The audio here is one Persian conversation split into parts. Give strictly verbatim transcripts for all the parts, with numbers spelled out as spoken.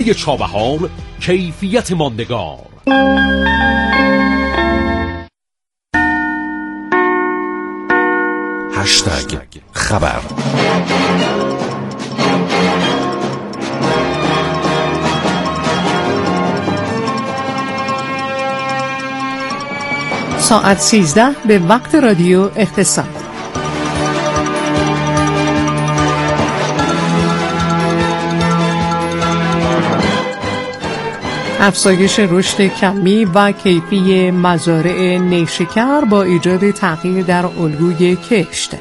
برنامه چابهار کیفیت ماندگار. هشتگ خبر. ساعت سیزده به وقت رادیو اقتصاد. افزایش رشد کمی و کیفی مزارع نیشکر با ایجاد تغییر در الگوی کشت.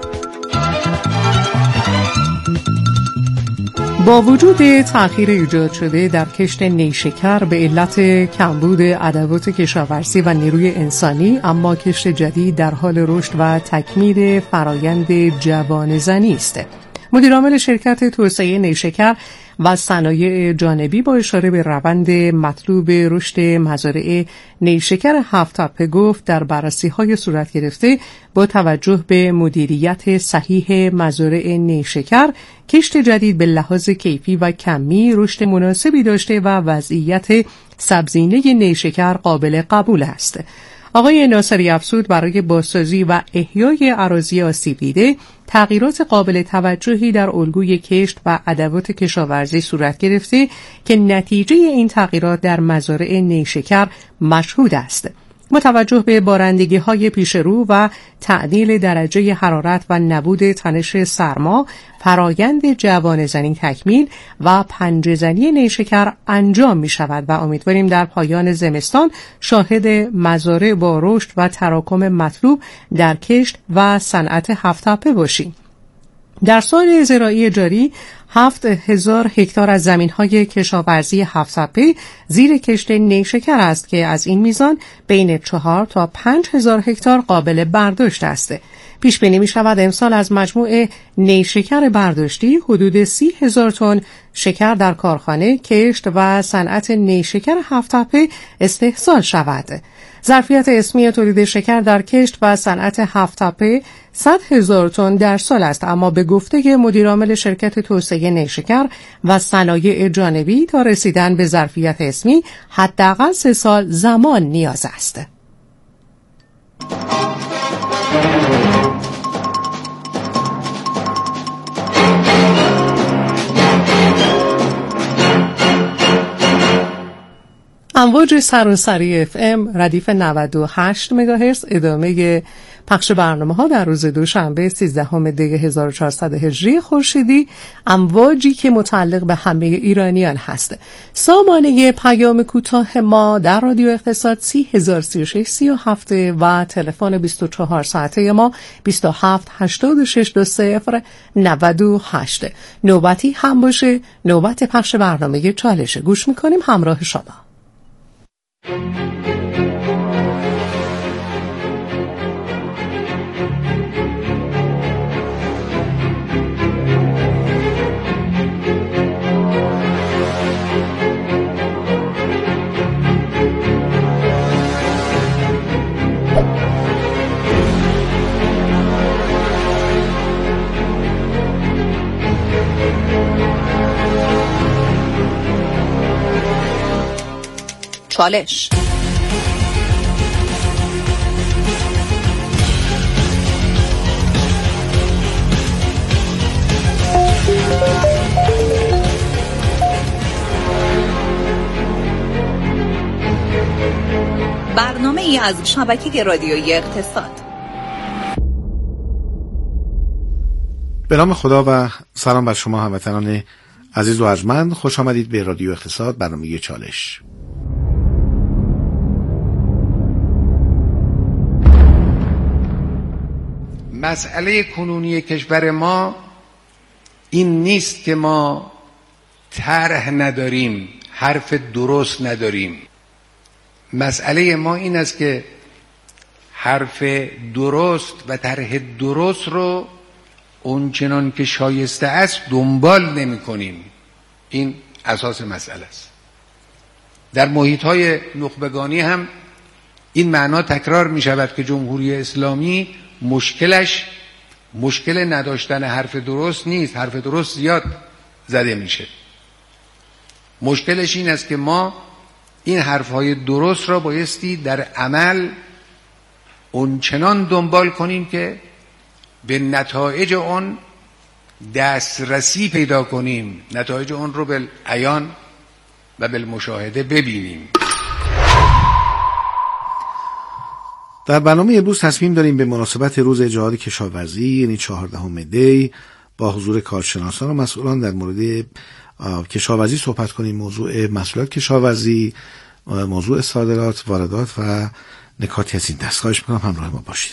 با وجود تأخیر ایجاد شده در کشت نیشکر به علت کمبود ادوات کشاورزی و نیروی انسانی، اما کشت جدید در حال رشد و تکمیل فرایند جوانه‌زنی است. مدیرعامل شرکت توسعه نیشکر و صنایع جانبی با اشاره به روند مطلوب رشد مزارع نیشکر هفت تپه گفت در بررسی‌های صورت گرفته با توجه به مدیریت صحیح مزارع نیشکر، کشت جدید به لحاظ کیفی و کمی رشد مناسبی داشته و وضعیت سبزینه نیشکر قابل قبول است. آقای ناصری افزود برای بازسازی و احیای اراضی آسیب دیده تغییرات قابل توجهی در الگوی کشت و ادوات کشاورزی صورت گرفته که نتیجه این تغییرات در مزارع نیشکر مشهود است. متوجه به بارندگی‌های پیشرو و تعدیل درجه حرارت و نبود تنش سرما، فرایند جوانه‌زنی تکمیل و پنجه‌زنی نیشکر انجام می شود و امیدواریم در پایان زمستان شاهد مزارع با رشد و تراکم مطلوب در کشت و صنعت هفت تپه باشیم. در سال زراعی جاری هفت هزار هکتار از زمین‌های کشاورزی هفت تپه زیر کشت نیشکر است که از این میزان بین چهار تا پنج هزار هکتار قابل برداشت است. پیش بینی می شود امسال از مجموع نیشکر برداشتی حدود سی هزار تن شکر در کارخانه کشت و صنعت نیشکر هفت تپه استحصال شود. ظرفیت اسمی تولید شکر در کشت و صنعت هفت تپه صد هزار تن در سال است، اما به گفته مدیرعامل شرکت توسعه نیشکر و صنایع جانبی تا رسیدن به ظرفیت اسمی حداقل سه سال زمان نیاز است. امواج سراسری اف ام ردیف نود و هشت مگاهرتز ادامه پخش برنامه ها در روز دوشنبه سیزدهم دی هزار و چهارصد هجری خورشیدی، امواجی که متعلق به همه ایرانیان هست. سامانه پیام کوتاه ما در رادیو اقتصاد سی هزار سی و شش سی و هفت و تلفن بیست و چهار ساعته ما بیست و هفت هشتاد و شش دو صفر نود و هشت. نوبتی هم باشه، نوبت پخش برنامه چالش. گوش میکنیم همراه شما. چالش. برنامه ای از شبکه رادیویی اقتصاد. به نام خدا و سلام بر شما هموطنان عزیز و ارجمند. خوش آمدید به رادیو اقتصاد، برنامه چالش. مسئله کنونی کشور ما این نیست که ما طرح نداریم، حرف درست نداریم. مسئله ما این است که حرف درست و طرح درست رو اونچنان که شایسته است دنبال نمی کنیم. این اساس مسئله است. در محیط‌های نخبگانی هم این معنا تکرار می شود که جمهوری اسلامی مشکلش مشکل نداشتن حرف درست نیست، حرف درست زیاد زده میشه. مشکلش این است که ما این حرفهای درست را بایستی در عمل اونچنان دنبال کنیم که به نتایج اون دسترسی پیدا کنیم، نتایج اون رو بالعیان و بالمشاهده ببینیم. در برنامه امروز تصمیم داریم به مناسبت روز جهاد کشاورزی یعنی چهاردهم دی با حضور کارشناسان و مسئولان در مورد کشاورزی صحبت کنیم. موضوع محصولات کشاورزی، موضوع صادرات، واردات و نکاتی از این دست. خواهش می‌کنم همراه ما باشید.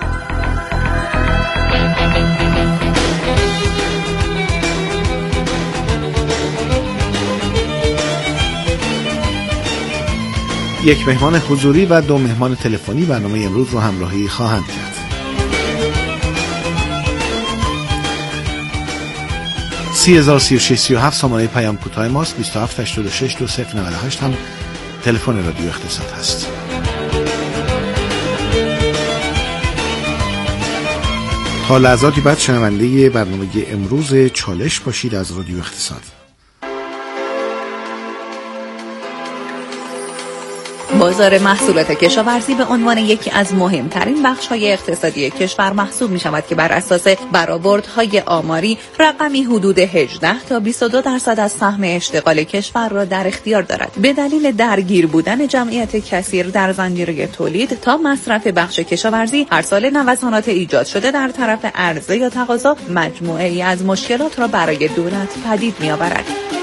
یک مهمان حضوری و دو مهمان تلفنی برنامه امروز رو همراهی خواهند کرد. سی هزار سی و شش سی و هفت سامانه پیام کوتاه ماست. بیست و هفت هشتاد و شش دو صفر نود و هشت هم تلفن رادیو اقتصاد هست. تا لحظاتی بعد شنونده برنامه امروز چالش باشید از رادیو اقتصاد. بازار محصولات کشاورزی به عنوان یکی از مهمترین بخش‌های اقتصادی کشور محسوب می‌شود که بر اساس برآوردهای آماری رقمی حدود هجده تا بیست و دو درصد از سهم اشتغال کشور را در اختیار دارد. به دلیل درگیر بودن جمعیت کثیر در زنجیره تولید تا مصرف بخش کشاورزی، هر سال نوسانات ایجاد شده در طرف عرضه یا تقاضا مجموعه‌ای از مشکلات را برای دولت پدید می‌آورد.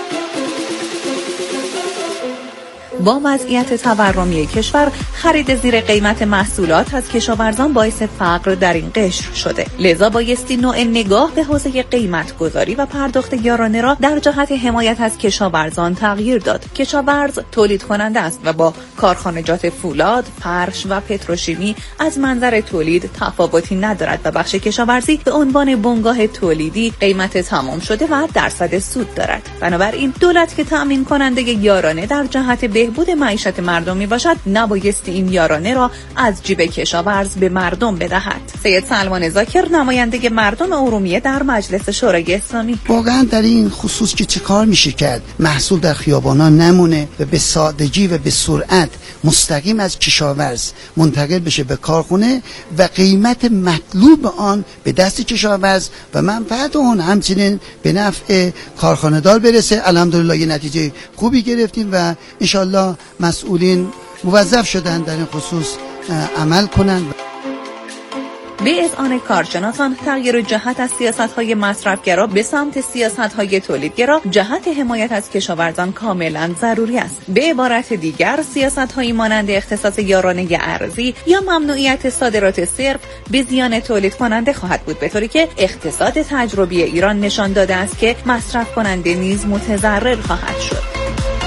با وضعیت تورمی کشور، خرید زیر قیمت محصولات از کشاورزان باعث فقر در این قشر شده. لذا بایستی نوع نگاه به حوزه قیمت گذاری و پرداخت یارانه را در جهت حمایت از کشاورزان تغییر داد. کشاورز تولید کننده است و با کارخانجات فولاد، فرش و پتروشیمی از منظر تولید تفاوتی ندارد و بخش کشاورزی به عنوان بنگاه تولیدی قیمت تمام شده و درصد سود دارد. بنابراین دولت که تأمین کننده یارانه در جهت بهبود معیشت مردم می باشد، نبایستی این یارانه را از جیب کشاورز به مردم بدهد. سید سلمان ذاکر، نماینده مردم ارومیه در مجلس شورای اسلامی: واقعا در این خصوص که چه کار میشه کرد؟ محصول در خیابانا نمونه و به سادگی و به سرعت مستقیم از کشاورز منتقل بشه به کارخونه و قیمت مطلوب آن به دست کشاورز و منفعت اون همچنین به نفع کارخانه‌دار برسه. الحمدلله یه نتیجه خوبی گرفتیم و انشالله مسئولین موظف شدن در این خصوص عمل کنند. به اذعان کارشناسان، تغییر جهت از سیاست‌های مصرفگرا به سمت سیاست‌های تولیدگرا جهت حمایت از کشاورزان کاملا ضروری است. به عبارت دیگر، سیاست‌هایی مانند اختصاص یارانه ارزی یا ممنوعیت صادرات صرف به زیان تولید کننده خواهد بود، به طوری که اقتصاد تجربی ایران نشان داده است که مصرف کننده نیز متضرر خواهد شد.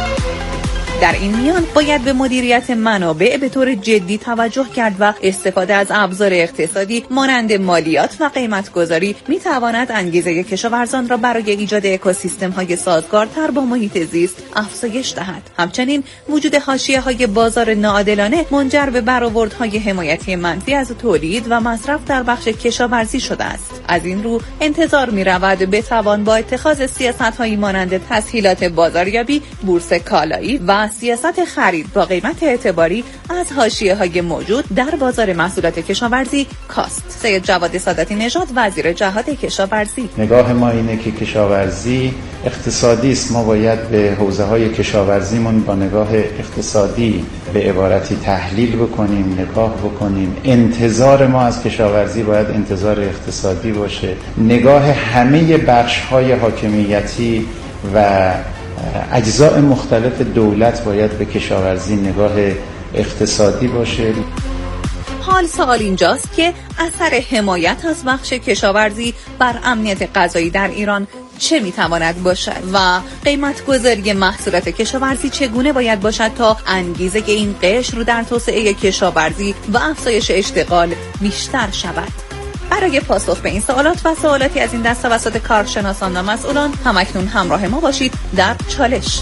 در این میان باید به مدیریت منابع به طور جدی توجه کرد و استفاده از ابزار اقتصادی مانند مالیات و قیمت‌گذاری می‌تواند انگیزه کشاورزان را برای ایجاد اکوسیستم‌های سازگارتر با محیط زیست افزایش دهد. همچنین وجود حاشیه‌های بازار ناعادلانه منجر به برآوردهای حمایتی منفی از تولید و مصرف در بخش کشاورزی شده است. از این رو انتظار می‌رود بتوان با اتخاذ سیاست‌هایی مانند تسهیلات بازاریابی، بورس کالایی و سیاست خرید با قیمت اعتباری از حاشیه‌های موجود در بازار محصولات کشاورزی کاست. سید جواد ساداتی نژاد، وزیر جهاد کشاورزی: نگاه ما اینه که کشاورزی اقتصادی است. ما باید به حوزه‌های کشاورزیمون با نگاه اقتصادی به عبارتی تحلیل بکنیم، نگاه بکنیم. انتظار ما از کشاورزی باید انتظار اقتصادی باشه. نگاه همه بخش‌های حاکمیتی و اجزاء مختلف دولت باید به کشاورزی نگاه اقتصادی باشه. حال سوال اینجاست که اثر حمایت از بخش کشاورزی بر امنیت غذایی در ایران چه میتواند باشد و قیمت گذاری محصولات کشاورزی چگونه باید باشد تا انگیزه این قشر رو در توسعه کشاورزی و افزایش اشتغال بیشتر شود. برای پاسخ به این سوالات و سوالاتی از این دست توسط کارشناسان و مسئولان همکنون همراه ما باشید در چالش.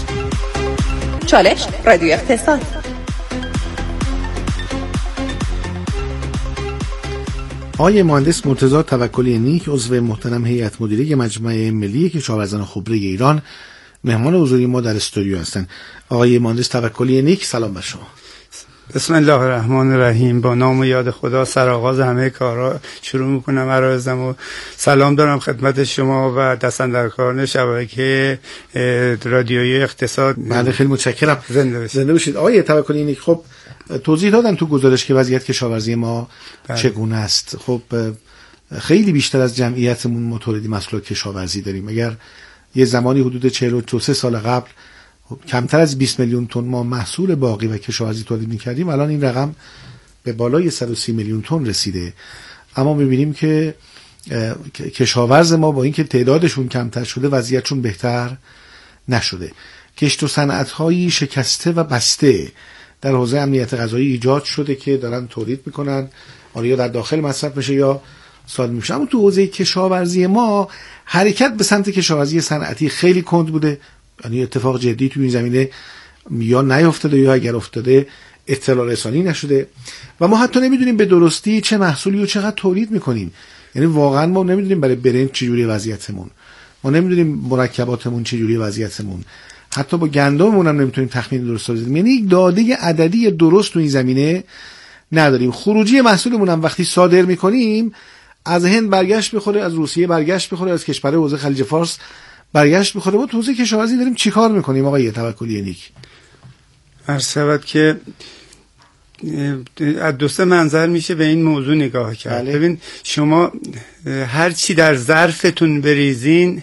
چالش رادیو اقتصاد. آقای مهندس مرتضی توکلی نیک، عضو محترم هیئت مدیره مجمع ملی کشاورزان خبره ایران، مهمان حضوری ما در استودیو هستن. آقای مهندس توکلی نیک، سلام بر شما. بسم الله الرحمن الرحیم. با نام و یاد خدا سرآغاز همه کارها شروع میکنم عرایزم و سلام دارم خدمت شما و دستاندرکاران شبکه رادیویی اقتصاد. بله خیلی متشکرم. زنده باشید. زنده باشید. آقای توکلی نیک، خب توضیح دادن تو گزارش که وضعیت کشاورزی ما بله. چگونه است. خب خیلی بیشتر از جمعیتمون ما تولیدی محصولات کشاورزی داریم. اگر یه زمانی حدود چهل و سه سال قبل کمتر از بیست میلیون تن ما محصول باغی و کشاورزی تولید می‌کردیم، الان این رقم به بالای صد و سی میلیون تن رسیده. اما می‌بینیم که کشاورز ما با اینکه تعدادشون کمتر شده وضعیتشون بهتر نشده. کشت و صنعت‌هایی شکسته و بسته در حوزه امنیت غذایی ایجاد شده که دارن تولید میکنن، حالا یا در داخل مصرف میشه یا صادر میشه. اما تو حوزه کشاورزی ما حرکت به سمت کشاورزی صنعتی خیلی کند بوده، یعنی اتفاق جدی تو این زمینه یا نیافتاده یا اگر افتاده اطلاع رسانی نشده و ما حتی نمیدونیم به درستی چه محصولی و چقدر تولید میکنیم. یعنی واقعا ما نمیدونیم برای برنج چجوری وضعیتمون، ما نمیدونیم مرکباتمون چجوری وضعیتمون، حتی با گندممون هم نمیتونیم تخمین درست بزنیم. یعنی یک داده عددی درست تو این زمینه نداریم. خروجی محصولمون هم وقتی صادر میکنیم از هند برگشت بخوره، از روسیه برگشت بخوره، از کشور حوزه خلیج فارس برگشت بخوره. ما تو حوزه کشاورزی داریم چیکار میکنیم آقای توکلی نیک؟ عرض شود که از دو سه منظر میشه به این موضوع نگاه کرد. بله. ببین شما هر چی در ظرفتون بریزین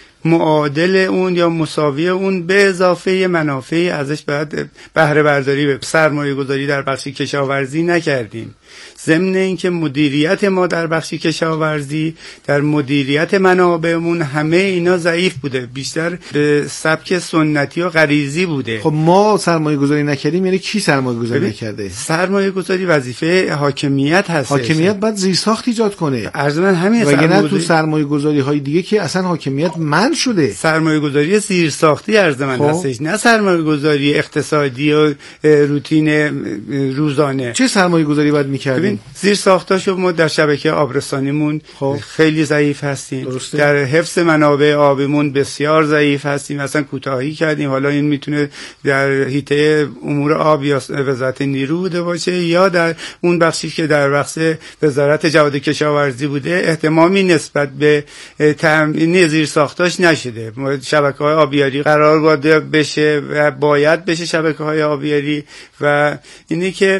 معادل اون یا مساوی اون به اضافه منافعی ازش باید بهره برداری به سرمایه گذاری در بخش کشاورزی نکردیم. ضمن اینکه مدیریت ما در بخش کشاورزی، در مدیریت منابعمون، همه اینا ضعیف بوده، بیشتر به سبک سنتی و غریزی بوده. خب ما سرمایه گذاری نکردیم، یعنی کی سرمایه گذاری نکرده؟ سرمایه گذاری وظیفه حاکمیت هست. حاکمیت باید زیرساخت ایجاد کنه. عرض من همین وگرنه نه تو سرمایه گذاری های دیگه که اصلا حاکمیت منع شده. سرمایه گذاری زیرساختی عرض من خب. هستش، نه سرمایه گذاری اقتصادی و روتین روزانه. چه سرمایه گذاری باید میکردیم؟ زیر ساختاشو ما در شبکه آبرسانیمون خب. خیلی ضعیف هستیم. درسته. در حفظ منابع آبیمون بسیار ضعیف هستیم، مثلا کوتاهی کردیم. حالا این میتونه در حیطه امور آب یا وزارت نیرو بوده باشه یا در اون بخشی که در بخش وزارت جهاد کشاورزی بوده اهتمامی نسبت به تامین زیر ساختاش نشده. شبکه‌های آبیاری قرار داده بشه و باید بشه شبکه‌های آبیاری و اینی که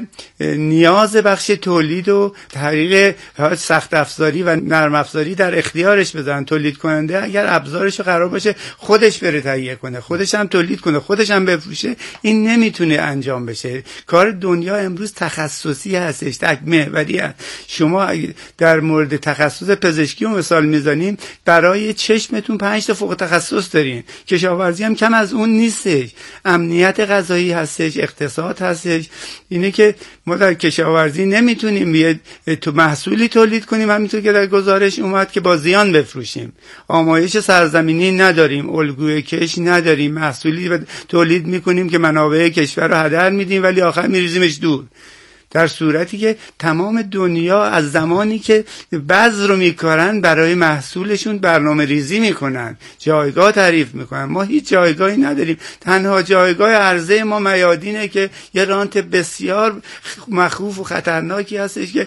نیاز بخش تولید و طریق سخت افزاری و نرم افزاری در اختیارش بذارن. تولید کننده اگر ابزارش قرار باشه خودش بره تهیه کنه، خودش هم تولید کنه، خودش هم بفروشه، این نمیتونه انجام بشه. کار دنیا امروز تخصصی هستش، تک محوری هست. شما در مورد تخصص پزشکی و مثال میزنیم، برای چشمتون پنج تا فوق تخصص دارین. کشاورزی هم کم از اون نیستش. امنیت غذایی هستش، اقتصاد هستش. اینه که ما در کشاورزی نمیتونیم یه تو محصولی تولید کنیم همینطور که در گزارش اومد که با زیان بفروشیم. آمایش سرزمینی نداریم، الگوی کش نداریم، محصولی تولید میکنیم که منابع کشور رو هدر میدیم ولی آخر میریزیمش دور. در صورتی که تمام دنیا از زمانی که بذر رو میکارن برای محصولشون برنامه ریزی میکنن، جایگاه تعریف میکنن. ما هیچ جایگاهی نداریم. تنها جایگاه عرضه ما میادینه که یه رانت بسیار مخوف و خطرناکی هستش که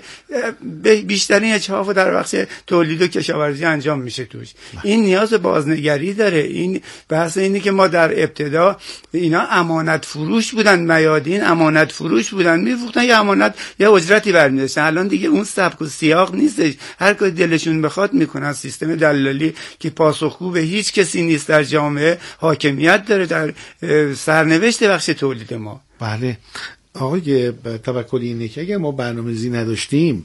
بیشترین اجحاف در بخش تولید و کشاورزی انجام میشه توش. این نیاز بازنگری داره. این بحث اینه که ما در ابتدا اینا امانت فروش بودن، میادین امانت فروش بودن، میفروختن یا امانت یا اجرتی برمی‌داشتن. الان دیگه اون سبک و سیاق نیستش، هر کاری دلشون بخواد میکنن. سیستم دلالی که پاسخگو به هیچ کسی نیست در جامعه حاکمیت داره در سرنوشت بخش تولید ما. بله آقای توکلی اینه که اگر ما برنامه‌ریزی نداشتیم،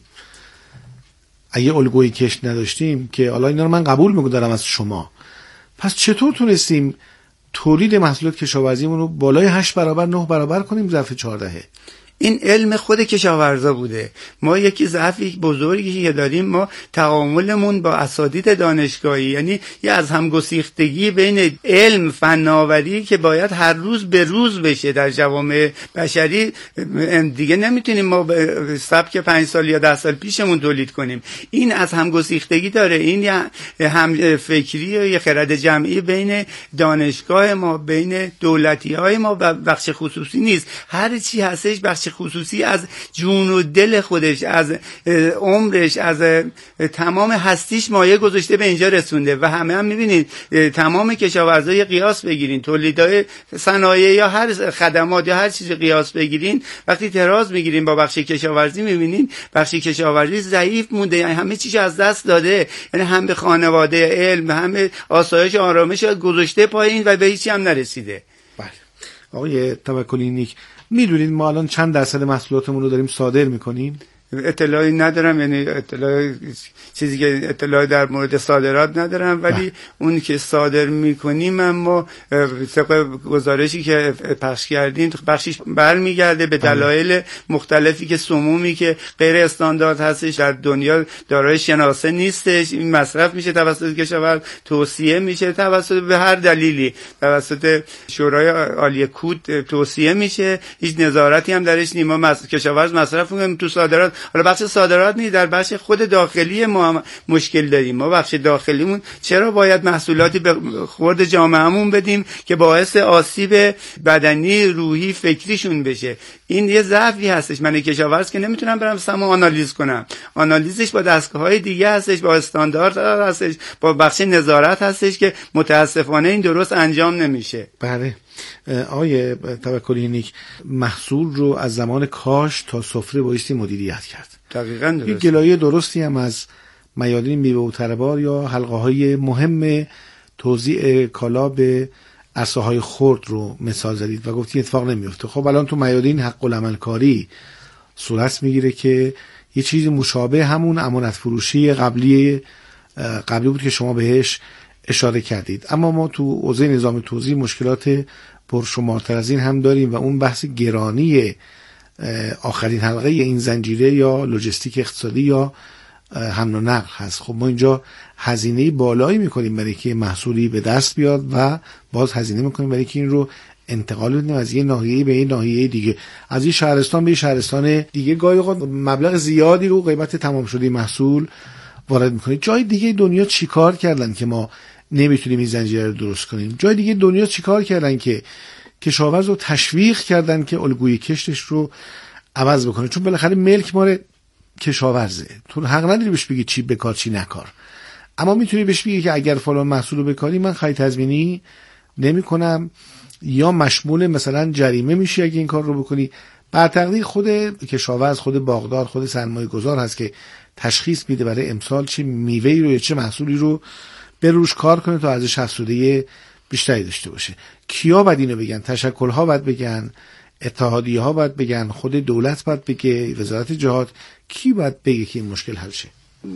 اگه الگوی کشت نداشتیم، که حالا اینا رو من قبول می‌کنم از شما، پس چطور تونستیم تولید محصولات کشاورزیمون رو بالای هشت برابر نه برابر کنیم ظرف چهارده؟ این علم خود کشاورزا بوده. ما یکی ضعفی بزرگی که داریم، ما تعاملمون با اساتید دانشگاهی، یعنی یه از همگسیختگی بین علم فناوری که باید هر روز به روز بشه در جوامع بشری. دیگه نمیتونیم ما سبک پنج سال یا ده سال پیشمون تولید کنیم. این از همگسیختگی داره، این یه هم فکری و یه خرد جمعی بین دانشگاه ما، بین دولتی های ما و بخش خصوصی نیست. هر چی هستش بخش خصوصی از جون و دل خودش، از عمرش، از تمام هستیش مایه گذاشته به اینجا رسونده. و همه هم میبینید تمام کشاورزای قیاس بگیرین، تولیدای صنایع یا هر خدمات یا هر چیزی قیاس بگیرین، وقتی تراز میگیرین با بخش کشاورزی میبینین بخش کشاورزی ضعیف مونده، یعنی همه چیز از دست داده، یعنی هم به خانواده علم، هم آسایش آرامش گذاشته پایین و به هیچی هم نرسیده. بله آقای توکلی نیک، میدونید ما الان چند درصد محصولاتمون رو داریم صادر میکنیم؟ اطلاعی ندارم، یعنی اطلاع چیزی که اطلاعی در مورد صادرات ندارم، ولی ده. اون که صادر میکنیم اما طبق گزارشی که پخش کردیم بخشش برمیگرده به دلایل مختلفی که سمومی که غیر استاندارد هستش در دنیا دارای شناسه نیستش، این مصرف میشه توسط کشاورز، توصیه میشه توسط به هر دلیلی توسط شورای عالی کود توصیه میشه، هیچ نظارتی هم درش نیست. ما کشاورز مصرف میکنیم تو صادرات. حالا بخش صادرات نیست، در بخش خود داخلی ما مشکل داریم. ما بخش داخلیمون چرا باید محصولاتی به خورد جامعهمون بدیم که باعث آسیب بدنی، روحی، فکریشون بشه؟ این یه ضعفی هستش. من کشاورز که نمیتونم برم سمو آنالیز کنم، آنالیزش با دستگاه‌های دیگه هستش، با استاندارد هستش، با بخش نظارت هستش که متاسفانه این درست انجام نمیشه. بله آقای توکلی نیک، محصول رو از زمان کاشت تا سفره بایستی مدیریت کرد. دقیقاً درست. یک گلایه درستی هم از میادین میوه و تربار یا حلقه های مهم توزیع کالا به عرصه‌های خرد رو مثال زدید و گفتی اتفاق نمیفته. خب الان تو میادین حق العمل کاری صورت میگیره که یه چیز مشابه همون امانت فروشی قبلی قبلی بود که شما بهش اشاره کردید. اما ما تو حوزه نظام توزیع مشکلات پرشمارتر از این هم داریم و اون بحث گرانی آخرین حلقه این زنجیره یا لوجستیک اقتصادی یا حمل و نقل هست. خب ما اینجا هزینه بالایی میکنیم برای که محصولی به دست بیاد و باز هزینه میکنیم برای که این رو انتقال بدیم از یه ناحیه به یه ناحیه دیگه، از این شهرستان به یه شهرستان دیگه. گاهی اوقات مبلغ زیادی رو قیمت تمام شده محصول وارد میکنید. جای دیگه دنیا چیکار کردن که ما نمیتونیم این زنجیره رو درست کنیم؟ جای دیگه دنیا چیکار کردن که کشاورز رو تشویق کردن که الگوی کشتش رو عوض بکنه؟ چون بالاخره ملک مال کشاورزه، تو حق نداری بهش بگی چی بکار چی نکار، اما میتونی بهش بگی که اگر فلان محصول رو بکاری من خرید تضمینی نمیکنم یا مشمول مثلا جریمه میشی اگه این کار رو بکنی. بر تقدیر خود کشاورز، خود باغدار، خود سرمایه گذار هست که تشخیص میده برای امسال چه میوه‌ای رو یا چه محصولی رو به روش کار کنه تا ارزش افزوده بیشتری داشته باشه. کیا باید اینو بگن؟ تشکل‌ها باید بگن، اتحادیه‌ها باید بگن، خود دولت باید بگه، وزارت جهاد، کی باید بگه که این مشکل حل شه؟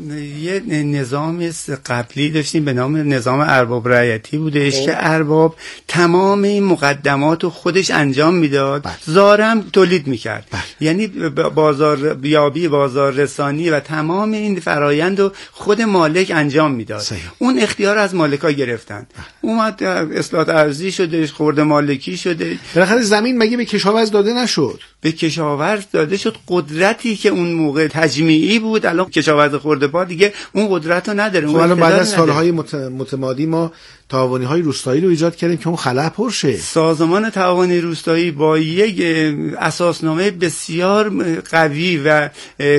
یه نظام قبلی داشتیم به نام نظام ارباب رعیتی بودش که ارباب تمام این مقدمات رو خودش انجام میداد، زارم تولید میکرد. بله. یعنی بازار یابی، بازار رسانی و تمام این فرایند رو خود مالک انجام میداد. صحیح. اون اختیار از مالکا گرفتن. بله. اومد اصلاحات ارضی شده، خورده مالکی شده. بالاخره زمین مگه به کشاورز داده نشد؟ به کشاورز داده شد. قدرتی که اون موقع تجمیعی بود الان کشاورز خورده پا دیگه اون قدرت رو نداره. خب الان بعد از سالهای متمادی ما تعاونی های روستایی رو ایجاد کردیم که اون خلا پر شه. سازمان تعاونی روستایی با یک اساسنامه بسیار قوی و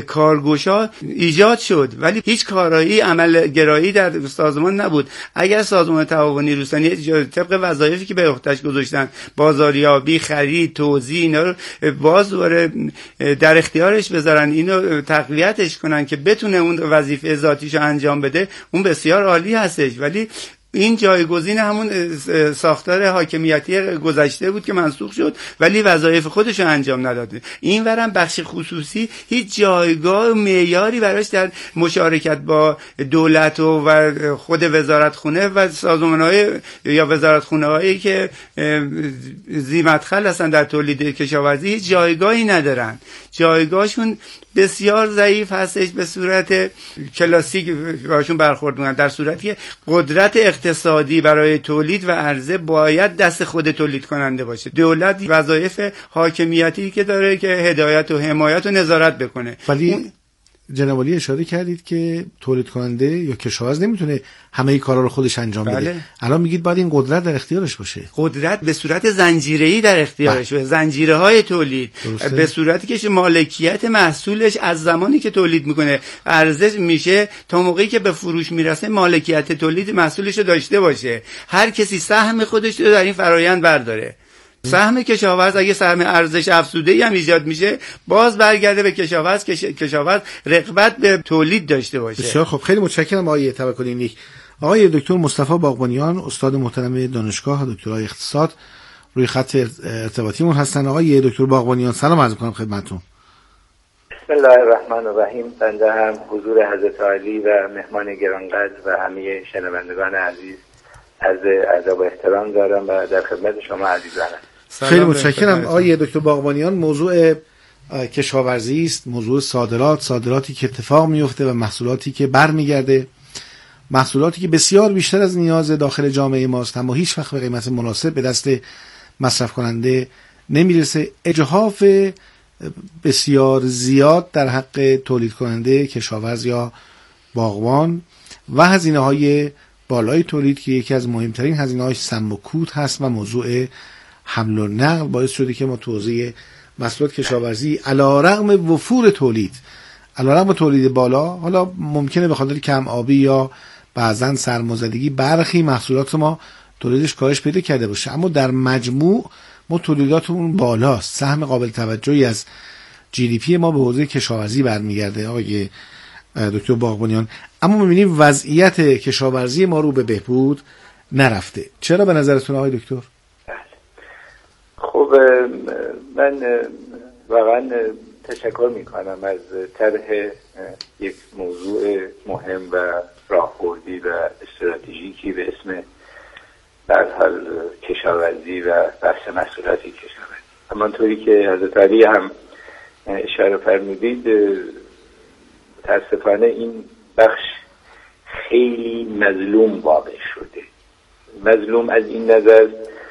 کارگشا ایجاد شد، ولی هیچ کارایی عمل گرایی در سازمان نبود. اگر سازمان تعاونی روستایی طبق وظایفی که به عهده‌اش گذاشتن، بازاریابی، خرید، توزیع، اینا رو باز دوباره در اختیارش بذارن، اینو تقویتش کنن که بتونه اون وظیفه ذاتیشو انجام بده، اون بسیار عالی هستش. ولی این جایگزین همون ساختار حاکمیتی گذشته بود که منسوخ شد ولی وظایف خودش رو انجام نداد. این ورم بخش خصوصی هیچ جایگاه و معیاری براش در مشارکت با دولت و خود وزارتخونه و سازمان‌های یا وزارتخونه‌هایی که ذی مدخل هستن در تولید کشاورزی هیچ جایگاهی ندارن. جایگاهشون بسیار ضعیف هستش، به صورت کلاسیک باشون برخورد می‌کنن، در صورتی که قدرت اقتصادی برای تولید و عرضه باید دست خود تولید کننده باشه. دولت وظایف حاکمیتی که داره که هدایت و حمایت و نظارت بکنه. ولی اون... جناب عالی اشاره کردید که تولید کننده یا کشاورز نمیتونه همه کارا رو خودش انجام بده. بله. الان میگید باید این قدرت در اختیارش باشه. قدرت به صورت زنجیره‌ای در اختیارش باشه، زنجیره‌های تولید. درسته. به صورتی که مالکیت محصولش از زمانی که تولید میکنه عرضه میشه تا موقعی که به فروش میرسه مالکیت تولید محصولش رو داشته باشه. هر کسی سهم خودش رو در این فرآیند برداره. سهم کشاورز اگه سهم ارزش افزوده‌ای هم ایجاد میشه باز برگرده به کشاورز که کشاورز رغبت به تولید داشته باشه. بسیار خب، خیلی متشکرم آقای توکلی نیک. آقای دکتر مصطفی باغبانیان، استاد محترم دانشگاه دکترای اقتصاد، روی خط ارتباطیمون هستن. آقای دکتر باغبانیان سلام عرض می‌کنم خدمتتون. بسم الله الرحمن الرحیم. بنده هم حضور حضرت عالی و مهمان گرانقدر و همه شنوندگان عزیز از ادب و احترام دارم و در خدمت شما عزیزانم. خیلی متشکرم آقای دکتر باغبانیان. موضوع کشاورزی است، موضوع صادرات، صادراتی که اتفاق میفته و محصولاتی که برمیگرده، محصولاتی که بسیار بیشتر از نیاز داخل جامعه ماست اما هیچ وقت به قیمت مناسب به دست مصرف کننده نمیرسه. اجحاف بسیار زیاد در حق تولید کننده، کشاورز یا باغبان و هزینه های بالای تولید که یکی از مهمترین هزینه‌های سم و کود هست و موضوع حمل و نقل باعث شده که ما تو حوزه محصولات کشاورزی علیرغم وفور تولید، علیرغم تولید بالا، حالا ممکنه به خاطر کم آبی یا بعضن سرمازدگی برخی محصولات ما تولیدش کاهش پیدا کرده باشه، اما در مجموع ما تولیداتمون بالاست. سهم قابل توجهی از جی دی پی ما به حوزه کشاورزی برمیگرده آقای دکتر باغبانیان. اما می‌بینیم وضعیت کشاورزی ما رو به بهبود نرفته. چرا به نظرتون آقای دکتر؟ خب من واقعا تشکر میکنم از طرح یک موضوع مهم و راهبردی و استراتژیکی به اسم در حال کشاورزی و بحث محصولات کشاورزی. همانطوری که حضرت علی هم اشاره فرمودید متاسفانه این بخش خیلی مظلوم واقع شده. مظلوم از این نظر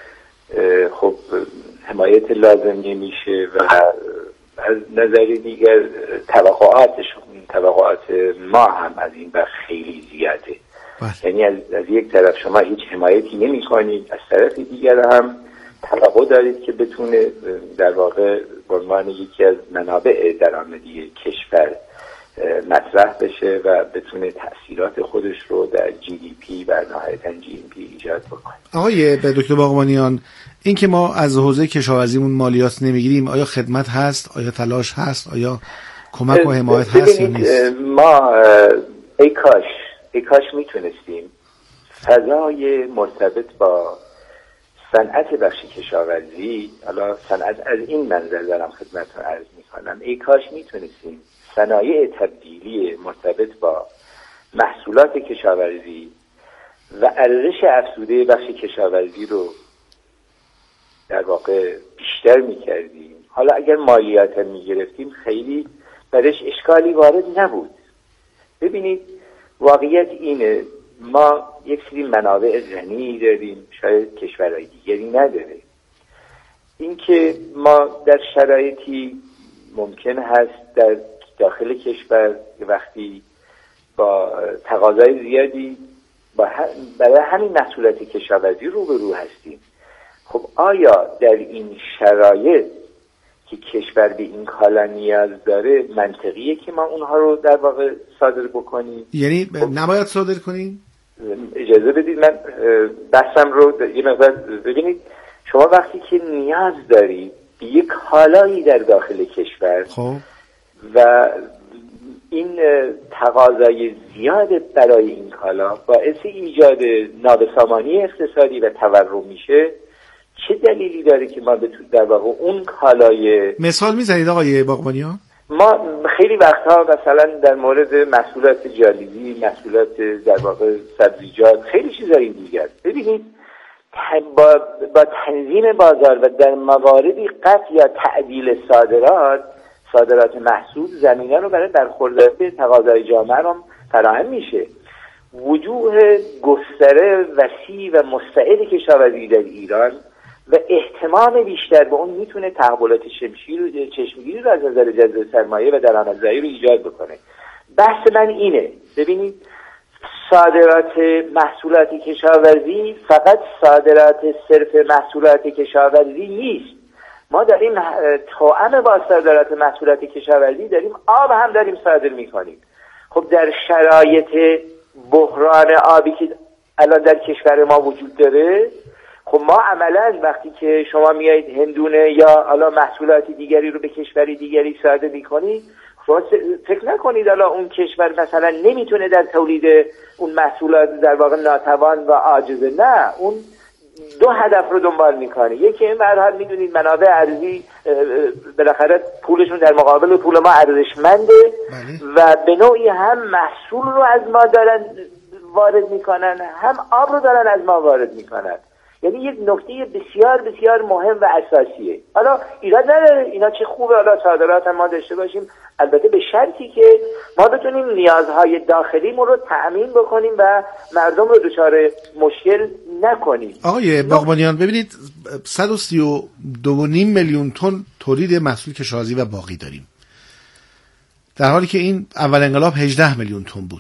خب حمایت لازم نمیشه و از نظر دیگر توقعاتشون توقعات ما هم از این بخش خیلی زیاده. یعنی از, از یک طرف شما هیچ حمایتی نمی کنید، از طرف دیگر هم توقع دارید که بتونه در واقع به عنوان یکی از منابع درآمدی کشور مطرح بشه و بتونه تأثیرات خودش رو در جی دی پی و نهایتاً جی ام پی ایجاد بکنه. آقای دکتر باغبانیان، این که ما از حوزه کشاورزیمون مالیات نمیگیریم، آیا خدمت هست؟ آیا تلاش هست؟ آیا کمک و حمایت هست یا نیست؟ ما ای کاش ای کاش میتونستیم فضای مرتبط با صنعت بخش کشاورزی، حالا صنعت از این منظر دارم خدمتتون عرض میکنم، ای کاش میتونستیم صنایع تبدیلی مرتبط با محصولات کشاورزی و ارزش افزوده بخش کشاورزی رو در واقع بیشتر میکردیم. حالا اگر مالیات هم میگرفتیم خیلی برش اشکالی وارد نبود. ببینید واقعیت اینه، ما یک سری منابع غنی داریم، شاید کشورهای دیگری نداره. اینکه ما در شرایطی ممکن هست در داخل کشور وقتی با تقاضای زیادی با برای همین محصولات کشاورزی روبرو هستیم، خب آیا در این شرایط که کشور به این کالا نیاز داره منطقیه که ما اونها رو در واقع صادر بکنیم؟ یعنی خب نباید صادر کنیم؟ اجازه بدید من بحثم رو یه مقدار ببینید. شما وقتی که نیاز دارید به یک کالایی در داخل کشور خب و این تقاضای زیاد برای این کالا باعث ایجاد نابسامانی اقتصادی و تورم میشه، چه دلیلی داره که ما به در واقع اون کالای مثال میزنید آقای باغبانیان؟ ما خیلی وقتها مثلا در مورد محصولات جالبی، محصولات در واقع سبزیجات، خیلی چیزایی دیگر، ببینید با, با تنظیم بازار و در مواردی قطع یا تعدیل صادرات صادرات محصول زمینه رو برای برخورداری تقاضای جامعه رو فراهم میشه. وجوه گستره وسیع و مستعد کشاورزی در ایران و اهتمام بیشتر به اون میتونه تحولات شمشیر چشمگیری رو از نظر جذب سرمایه و درآمدزایی رو ایجاد بکنه. بحث من اینه، ببینید صادرات محصولات کشاورزی فقط صادرات صرف محصولات کشاورزی نیست. ما داریم توأم با صادرات محصولات کشاورزی داریم آب هم داریم صادر میکنیم. خب در شرایط بحران آبی که الان در کشور ما وجود داره، خب ما عملا وقتی که شما میایید هندونه یا حالا محصولات دیگری رو به کشوری دیگری صادر میکنید، فکر نکنید حالا اون کشور مثلا نمیتونه در تولید اون محصولات در واقع ناتوان و عاجزه، نه، اون دو هدف رو دنبال میکنه. یکی این مرحله میدونید منابع ارزی بالاخره پولشون در مقابل پول ما ارزشمنده و به نوعی هم محصول رو از ما دارن وارد میکنن، هم آب رو دارن از ما وارد میکنن. یعنی یک نکته بسیار بسیار مهم و اساسیه. حالا ایراد نداره، اینا چه خوبه، حالا صادرات هم ما داشته باشیم، البته به شرطی که ما بتونیم نیازهای داخلیمون رو تأمین بکنیم و مردم رو دچار مشکل نکنیم. آقای باغبانیان ببینید صد و سی و دو و نیم میلیون تن تولید محصول کشاورزی و باغی داریم، در حالی که این اول انقلاب هجده میلیون تن بود.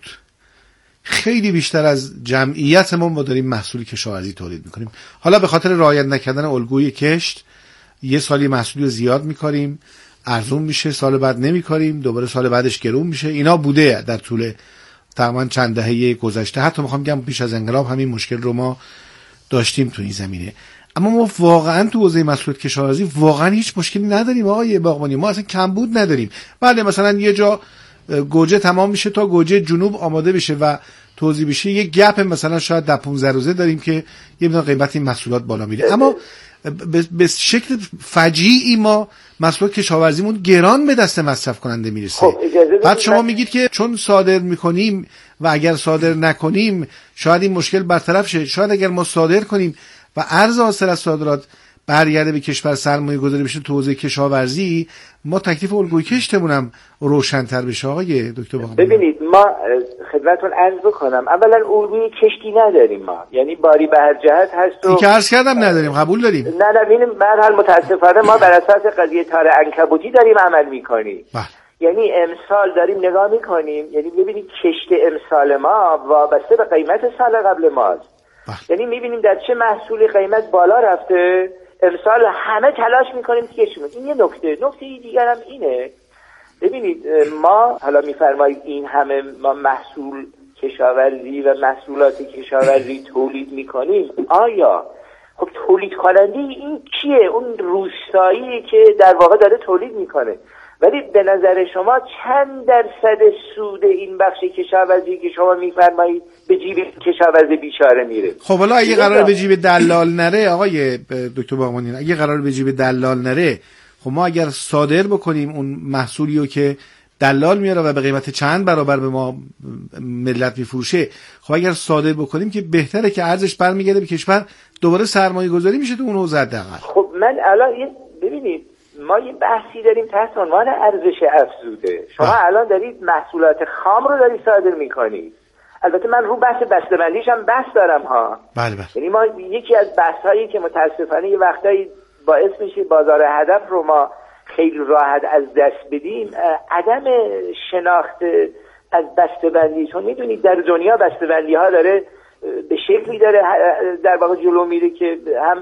خیلی بیشتر از جمعیتمون ما داریم محصول کشاورزی تولید میکنیم. حالا به خاطر رعایت نکردن الگوی کشت یه سالی محصول زیاد میکاریم، ارزون میشه، سال بعد نمیکاریم، دوباره سال بعدش گرون میشه. اینا بوده در طول تقریبا چند دهه گذشته. حتی میخوام بگم پیش از انقلاب همین مشکل رو ما داشتیم تو این زمینه. اما ما واقعا تو حوزه محصولات کشاورزی واقعا هیچ مشکلی نداریم آقای باغبانی. ما اصلا کمبود نداریم. بله مثلا یه جا گوجه تمام میشه تا گوجه جنوب آماده بشه و توزیع بشه، یه گپ مثلا شاید ده پانزده روزه داریم که یه مقدار قیمت این محصولات بالا میره، اما به شکل فجیعی ما محصولات کشاورزیمون گران به دست مصرف کننده میرسه. خب بعد شما میگید که چون صادر میکنیم و اگر صادر نکنیم شاید این مشکل برطرف شه. شاید اگر ما صادر کنیم و ارز حاصل از صادرات برگرده به کشور سرمایه گذاری بشه تو حوزه کشاورزی، ما تکلیف الگوی کشتمون هم روشن‌تر بشه. آقای دکتر باغبانی ببینید ما خدمتتون عرض بکنم، اولا الگوی کشتی نداریم ما، یعنی باری به هر جهت هست و این که عرض کردم نداریم، قبول داریم. نه نه ببینیم مرحل متاسفانه ما بر اساس قضیه تار عنکبوتی داریم عمل میکنیم. یعنی امسال داریم نگاه میکنیم، یعنی ببینید کشت امسال ما وابسته به قیمت سال قبل ماست. یعنی میبینیم در چه محصولی قیمت بالا رفته، امسال همه تلاش میکنیم که کشیم. این یه نکته. نکته دیگر هم اینه، ببینید ما حالا میفرمایید این همه ما محصول کشاورزی و محصولات کشاورزی تولید میکنیم، آیا خب تولید کننده این کیه؟ اون روستایی که در واقع داره تولید میکنه. ولی به نظر شما چند درصد سود این بخش کشاورزی که شما میفرمایید به جیب کشاورز بیچاره میره؟ خب حالا اگه قرار به جیب دلال نره آقای دکتر باغبانی، اگه قرار به جیب دلال نره، خب ما اگر صادر بکنیم اون محصولیو که دلال میاره و به قیمت چند برابر به ما ملت میفروشه، خب اگر صادر بکنیم که بهتره که ارزش برمیگرده به کشور، دوباره سرمایه گذاری میشه تو اون حوزه حداقل. خب من الان ببینید ما یه بحثی داریم تحت عنوان ارزش افزوده. شما آه. الان دارید محصولات خام رو دارید صادر میکنید. البته من رو بحث بسته‌بندیش هم بحث دارم ها. بله بله. یعنی ما یکی از بحث‌هایی که متاسفانه یه وقتایی باعث میشه بازار هدف رو ما خیلی راحت از دست بدیم، عدم شناخت از بسته‌بندی. چون میدونید در دنیا بسته‌بندی‌ها داره به شکلی داره در واقع جلو میره که هم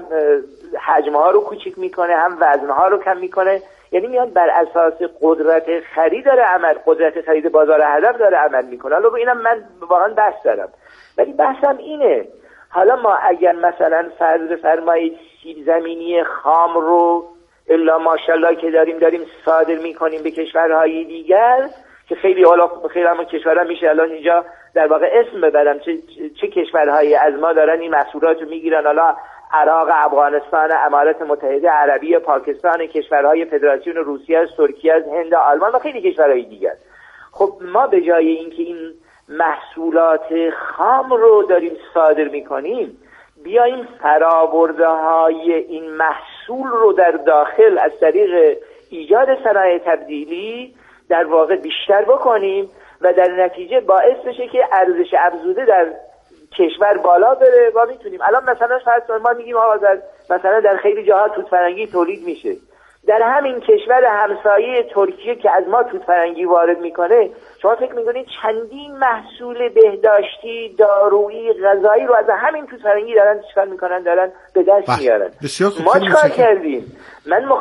حجمها رو کوچیک میکنه، هم وزنها رو کم میکنه. یعنی میاد بر اساس قدرت خرید داره عمل، قدرت خرید بازار هدف داره عمل میکنه. حالا اینم من واقعا بحث دارم، ولی بحثم اینه، حالا ما اگر مثلا فرض فرمایید سیب زمینی خام رو الا ماشاءالله که داریم داریم صادر میکنیم به کشورهای دیگر، که خیلی حالا خیلی همون کشورها میشه الان اینجا در واقع اسم ببرم چه چه کشورهایی از ما دارن این محصولات رو میگیرن، حالا عراق، افغانستان، امارات متحده عربی، پاکستان، کشورهای فدراسیون روسیه، ترکیه، هند، آلمان و خیلی کشورهای دیگر. خب ما به جای اینکه این محصولات خام رو داریم صادر میکنیم، بیاییم فرآورده های این محصول رو در داخل از طریق ایجاد صنایع تبدیلی در واقع بیشتر بکنیم و در نتیجه باعث بشه که ارزش افزوده در کشور بالا بره. و میتونیم الان مثلا فرض ما میگیم آقا در مثلا در خیلی جاها توت فرنگی تولید میشه، در همین کشور همسایه ترکیه که از ما توت فرنگی وارد میکنه، شما فکر میکنید چندین محصول بهداشتی، دارویی، غذایی رو از همین توت فرنگی دارن چیکار میکنن، دارن به دست میارن. ما چیکار کردیم؟ من